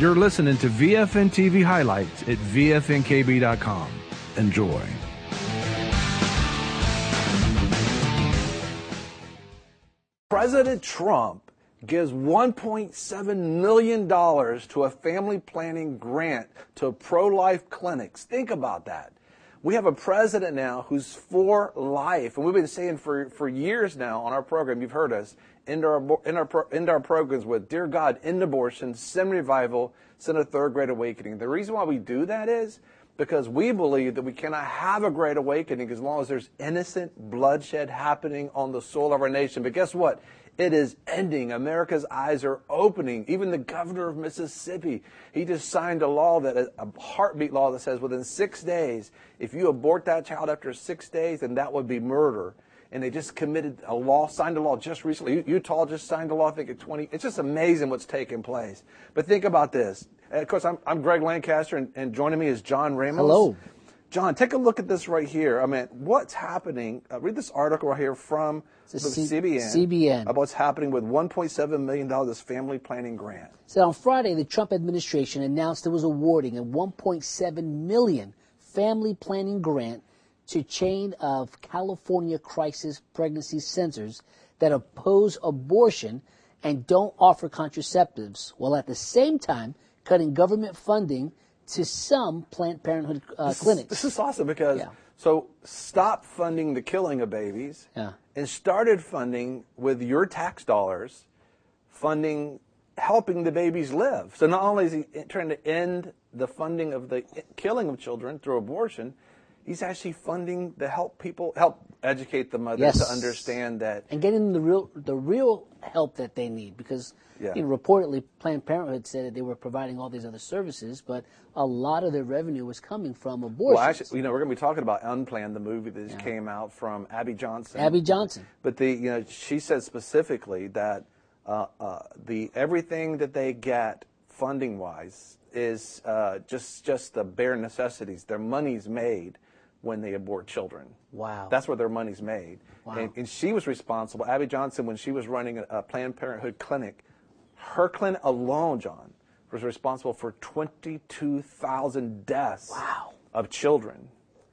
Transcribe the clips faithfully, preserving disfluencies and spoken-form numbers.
You're listening to V F N T V highlights at V F N K B dot com. Enjoy. President Trump gives one point seven million dollars to a family planning grant to pro-life clinics. Think about that. We have a president now who's for life, and we've been saying for, for years now on our program, you've heard us, end our, end our, end our programs with, Dear God, end abortion, send revival, send a third great awakening. The reason why we do that is because we believe that we cannot have a great awakening as long as there's innocent bloodshed happening on the soil of our nation. But guess what? It is ending. America's eyes are opening. Even the governor of Mississippi, he just signed a law, that a heartbeat law that says within six days, if you abort that child after six days, then that would be murder. And they just committed a law, signed a law just recently. Utah just signed a law, I think at twenty. It's just amazing what's taking place. But think about this. And of course, I'm, I'm Greg Lancaster, and, and joining me is John Ramos. Hello. John, take a look at this right here. I mean, what's happening? Uh, read this article right here from the C- C B N, C B N about what's happening with one point seven million dollars this family planning grant. So on Friday, the Trump administration announced it was awarding a one point seven million dollars family planning grant to a chain of California crisis pregnancy centers that oppose abortion and don't offer contraceptives, while at the same time cutting government funding to some Planned Parenthood uh, this clinics. Is, this is awesome because, yeah. so stop funding the killing of babies yeah. and started funding with your tax dollars, funding helping the babies live. So not only is he trying to end the funding of the killing of children through abortion, he's actually funding to help people, help educate the mothers yes. to understand that. And getting them the real, the real help that they need, because yeah. you know, reportedly Planned Parenthood said that they were providing all these other services, but a lot of their revenue was coming from abortion. Well, actually, you know, we're going to be talking about Unplanned, the movie that just yeah. came out from Abby Johnson. Abby Johnson. But the, you know, she said specifically that uh, uh, the everything that they get funding-wise is uh, just just the bare necessities. Their money's made when they abort children. Wow. That's where their money's made. Wow. And, and she was responsible, Abby Johnson, when she was running a, a Planned Parenthood clinic, her clinic alone, John, was responsible for twenty-two thousand deaths wow. of children.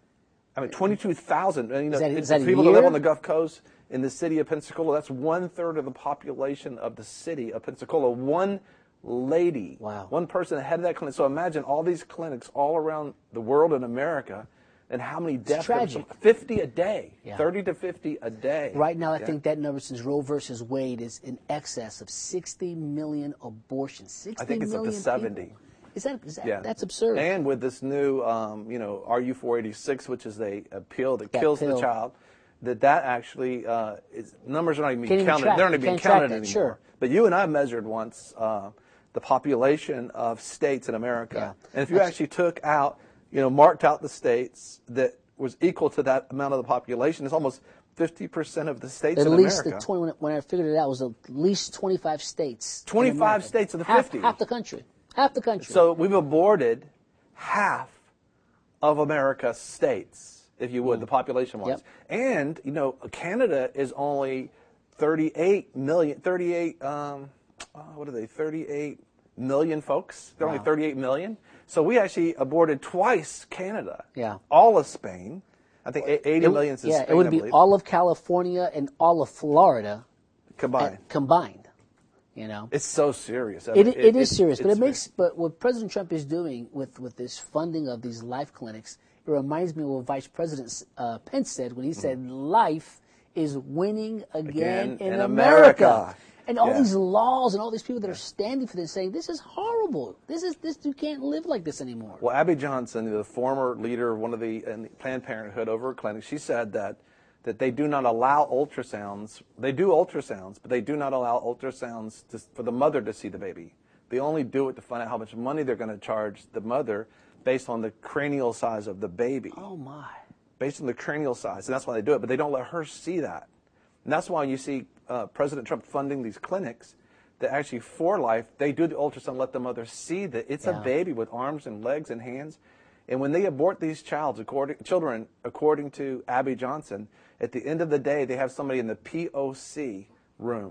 I mean, twenty-two thousand. You know, is that, it's is that the a people year? that live on the Gulf Coast in the city of Pensacola. That's one third of the population of the city of Pensacola. One lady, wow. one person head of that clinic. So imagine all these clinics all around the world in America, and how many deaths? Tragic. fifty a day, yeah. thirty to fifty a day. Right now, I yeah. think that number since Roe versus Wade is in excess of sixty million abortions. sixty I think it's up to seventy. People. Is that, is that yeah. that's absurd? And with this new, um, you know, R U four eighty-six, which is a, a pill that, that kills pill. the child, that that actually uh, is numbers are not even Can't being even counted. track- They're not even being counted that, anymore. Sure. But you and I measured once uh, the population of states in America, Yeah. and if you That's, actually took out, you know, marked out the states that was equal to that amount of the population, it's almost fifty percent of the states at in least America. the twenty, when I figured it out, it was at least twenty-five states. twenty-five states of the half, fifty. Half the country. Half the country. So we've aborted half of America's states, if you would, mm. the population-wise. Yep. And, you know, Canada is only thirty-eight million, thirty-eight, um, uh, what are they, thirty-eight million folks? They're wow. only thirty-eight million. So we actually aborted twice Canada. Yeah. All of Spain. I think eighty it, million is yeah, Spain, it would I be believe. all of California and all of Florida combined. At, combined. You know, it's so serious. It, it, it is it, serious, but it makes. But what President Trump is doing with, with this funding of these life clinics, it reminds me of what Vice President uh, Pence said when he said, mm-hmm. "Life is winning again, again in, in America." America. And all yeah. these laws and all these people that are standing for this, saying this is horrible. This is this you can't live like this anymore. Well, Abby Johnson, the former leader of one of the uh, Planned Parenthood over at clinic, she said that. that they do not allow ultrasounds. They do ultrasounds, but they do not allow ultrasounds to, for the mother to see the baby. They only do it to find out how much money they're going to charge the mother based on the cranial size of the baby. Oh, my. Based on the cranial size. And that's why they do it, but they don't let her see that. And that's why you see uh, President Trump funding these clinics that actually, for life, they do the ultrasound, let the mother see that it's yeah. a baby with arms and legs and hands. And when they abort these child, according, children, according to Abby Johnson, at the end of the day, they have somebody in the P O C room,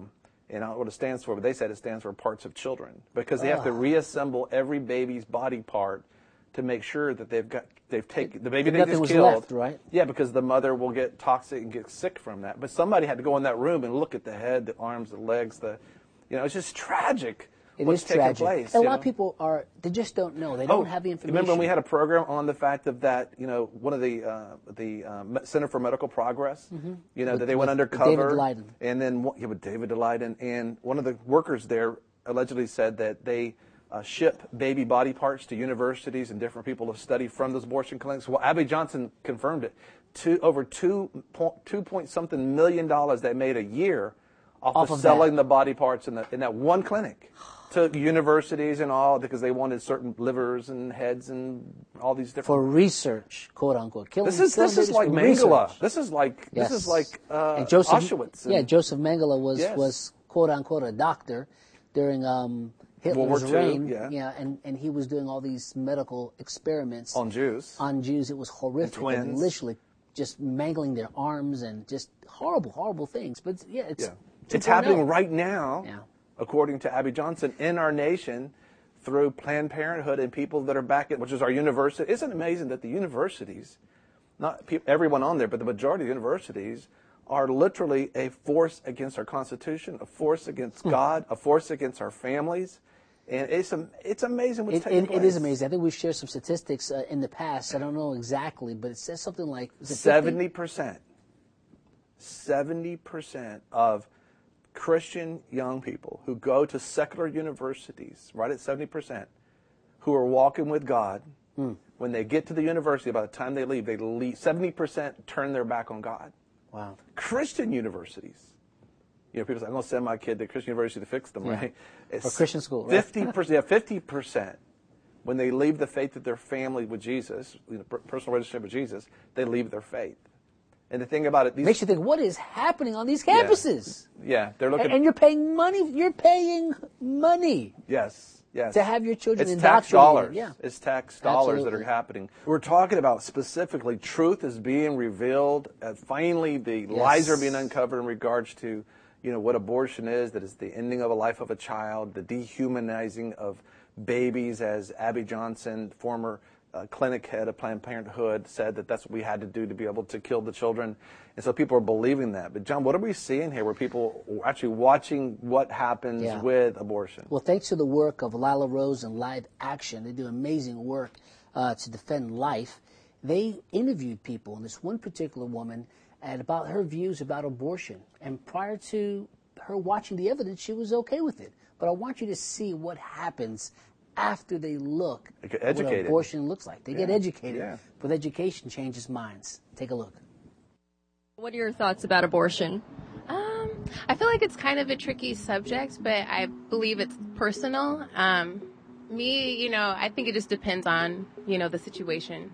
and I don't know what it stands for, but they said it stands for parts of children, because they have to Ugh. reassemble every baby's body part to make sure that they've got they've taken the baby That they nothing just was killed. left, right? Yeah, because the mother will get toxic and get sick from that. But somebody had to go in that room and look at the head, the arms, the legs, the, you know, it's just tragic. It what's is taking tragic. place. And a you lot know? of people are, they just don't know. They don't have the information. Remember when we had a program on the fact of that, you know, one of the uh, the uh, Center for Medical Progress, Mm-hmm. you know, With- that they with went undercover. David Leiden. And then, one- yeah, with David Leiden. And one of the workers there allegedly said that they uh, ship baby body parts to universities and different people to study from those abortion clinics. Well, Abby Johnson confirmed it. Two, over two point, two point something million dollars they made a year off, Off of, of selling that. the body parts in, the, in that one clinic to universities and all, because they wanted certain livers and heads and all these different. For research, quote unquote. Killing, This is killing this is babies like for Mengele. research. This is like Yes. this is like uh, And Joseph, Auschwitz. Yeah, and- Joseph Mengele was, Yes. was quote unquote a doctor during um, Hitler's War Two, reign. yeah. and, and he was doing all these medical experiments on Jews. on Jews. It was horrific. And twins. And literally just mangling their arms and just horrible, horrible things. But yeah, it's Yeah. It's 2.0. happening right now, Yeah. according to Abby Johnson, in our nation through Planned Parenthood and people that are back at, which is our university. Isn't it amazing that the universities, not pe- everyone on there, but the majority of universities are literally a force against our Constitution, a force against Hmm. God, a force against our families. And it's am- it's amazing what's It, taking it, place. it is amazing. I think we've shared some statistics uh, in the past. I don't know exactly, but it says something like is it fifty? seventy percent. seventy percent of Christian young people who go to secular universities, right at seventy percent, who are walking with God, Hmm. when they get to the university, by the time they leave, they leave, seventy percent turn their back on God. Wow. Christian universities. You know, people say, I'm going to send my kid to Christian university to fix them, Yeah. right? It's Or Christian school, right? fifty percent, yeah, fifty percent. When they leave the faith of their family with Jesus, you know, per- personal relationship with Jesus, they leave their faith. And the thing about it, these Makes you think, what is happening on these campuses? yeah, they're looking. And, and you're paying money. You're paying money Yes, yes. to have your children it's tax indoctrinated. dollars. Yeah. It's tax dollars that Absolutely. are happening. We're talking about specifically truth is being revealed. Uh, finally, the lies are being uncovered in regards to, you know, what abortion is. That is the ending of a life of a child, the dehumanizing of babies, as Abby Johnson, former uh, clinic head of Planned Parenthood, said that that's what we had to do to be able to kill the children. And so people are believing that. But John, what are we seeing here where people are actually watching what happens Yeah. with abortion? Well, thanks to the work of Lila Rose and Live Action, they do amazing work uh, to defend life. They interviewed people, and this one particular woman, and about her views about abortion. And prior to her watching the evidence, she was okay with it. But I want you to see what happens after they look They get at what educated. abortion looks like. They get Yeah, educated. yeah. But education changes minds. Take a look. What are your thoughts about abortion? Um, I feel like it's kind of a tricky subject, but I believe it's personal. Um, me, you know, I think it just depends on, you know, the situation.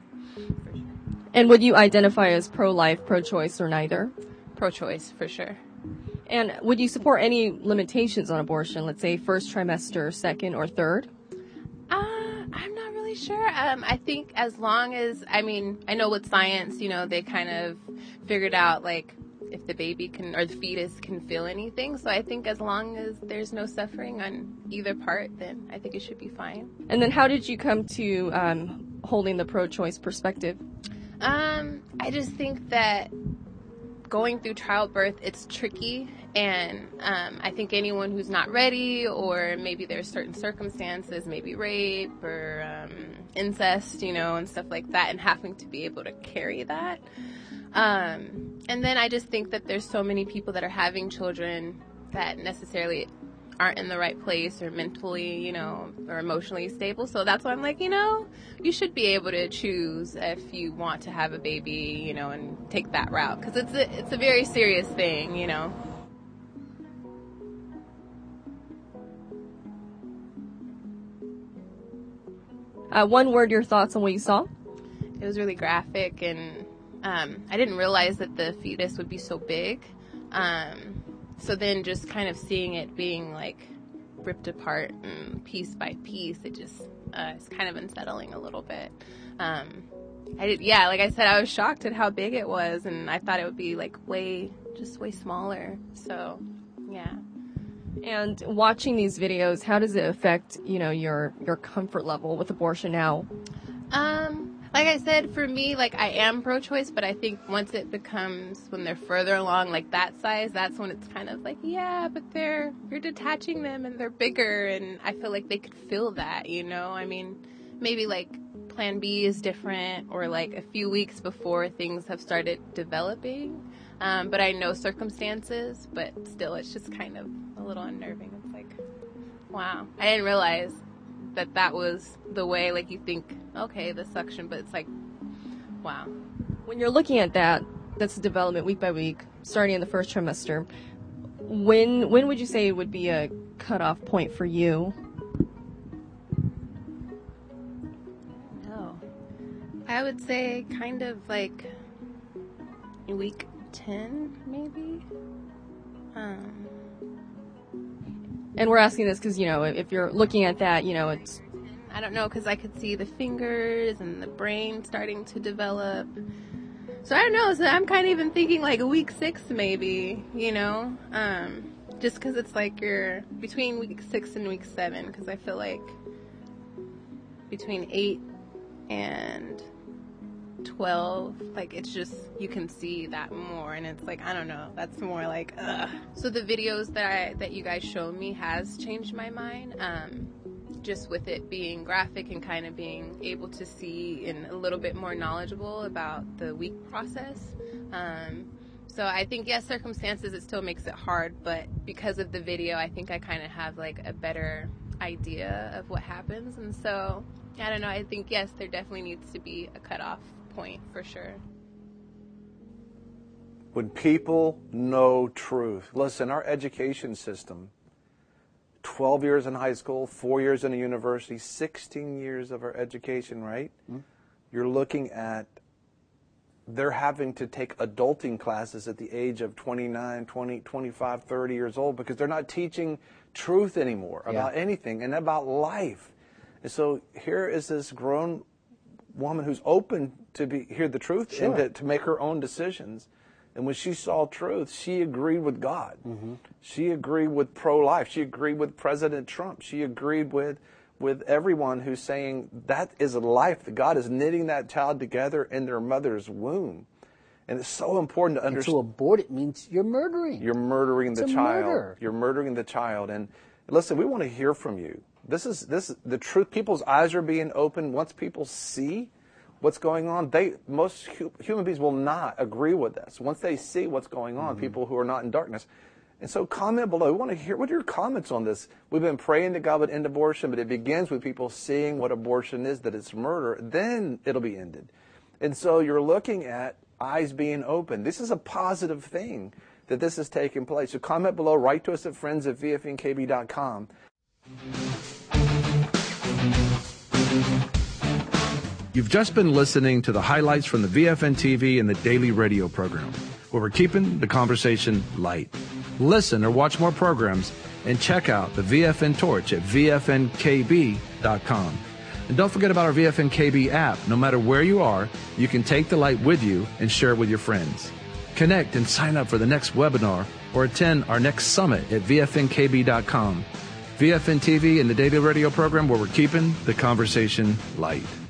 And would you identify as pro-life, pro-choice, or neither? Pro-choice, for sure. And would you support any limitations on abortion, let's say first trimester, second, or third? Uh, I'm not really sure. Um, I think as long as, I mean, I know with science, you know, they kind of figured out, like, if the baby can, or the fetus can feel anything. So I think as long as there's no suffering on either part, then I think it should be fine. And then how did you come to um, holding the pro-choice perspective? Um, I just think that going through childbirth, it's tricky, and um, I think anyone who's not ready, or maybe there's certain circumstances, maybe rape or um, incest, you know, and stuff like that, and having to be able to carry that. Um, and then I just think that there's so many people that are having children that necessarily aren't in the right place or mentally, you know, or emotionally stable. So that's why I'm like, you know, you should be able to choose if you want to have a baby, you know, and take that route. Because it's a, it's a very serious thing, you know. Uh, one word, your thoughts on what you saw? It was really graphic, and um, I didn't realize that the fetus would be so big. Um, so then just kind of seeing it being, like, ripped apart and piece by piece, it just uh, is kind of unsettling a little bit. Um, I did, yeah, like I said, I was shocked at how big it was, and I thought it would be, like, way, just way smaller. So, yeah. And watching these videos, how does it affect, you know, your your comfort level with abortion now? Um, like I said, for me, like I am pro-choice, but I think once it becomes, when they're further along, like that size, that's when it's kind of like, yeah, but they're, you're detaching them and they're bigger, and I feel like they could feel that, you know? I mean, maybe like Plan B is different, or like a few weeks before things have started developing. Um, but I know circumstances, but still, it's just kind of a little unnerving. It's like, wow, I didn't realize that that was the way, like you think, okay, the suction, but it's like, wow. When you're looking at that, that's development week by week, starting in the first trimester, when when would you say would be a cutoff point for you? No. I would say kind of like week ten, maybe. Um, and we're asking this because, you know, if you're looking at that, you know, it's... I don't know, because I could see the fingers and the brain starting to develop. So I don't know, so I'm kind of even thinking like a week six maybe, you know, um, just because it's like you're between week six and week seven, because I feel like between eight and twelve, like it's just, you can see that more, and it's like, I don't know, that's more like, ugh. So the videos that I that you guys showed me has changed my mind, um, just with it being graphic and kind of being able to see and a little bit more knowledgeable about the week process. Um, so I think, yes, circumstances, it still makes it hard, but because of the video, I think I kind of have like a better idea of what happens, and so I don't know, I think, yes, there definitely needs to be a cutoff point for sure. When people know truth, listen, our education system, twelve years in high school, four years in a university, sixteen years of our education, right? Mm-hmm. You're looking at, they're having to take adulting classes at the age of twenty-nine, twenty, twenty-five, thirty years old, because they're not teaching truth anymore about yeah. anything and about life. And so here is this grown woman who's open to be hear the truth sure. and to, to make her own decisions. And when she saw truth, she agreed with God. Mm-hmm. She agreed with pro-life. She agreed with President Trump. She agreed with with everyone who's saying that is a life, that God is knitting that child together in their mother's womb. And it's so important to understand. To abort it means you're murdering. You're murdering it's the a child. Murder. You're murdering the child. And listen, we want to hear from you. This is this the truth. People's eyes are being opened. Once people see what's going on, they most hu- human beings will not agree with this. Once they see what's going on, mm-hmm. people who are not in darkness. And so comment below. We want to hear, what are your comments on this? We've been praying that God would end abortion, but it begins with people seeing what abortion is, that it's murder. Then it'll be ended. And so you're looking at eyes being open. This is a positive thing that this is taking place. So comment below. Write to us at friends at v f n k b dot com. You've just been listening to the highlights from the V F N T V and the daily radio program, where we're keeping the conversation light. Listen or watch more programs and check out the V F N Torch at v f n k b dot com. And don't forget about our V F N K B app. No matter where you are, you can take the light with you and share it with your friends. Connect and sign up for the next webinar or attend our next summit at v f n k b dot com. V F N T V and the daily radio program, where we're keeping the conversation light.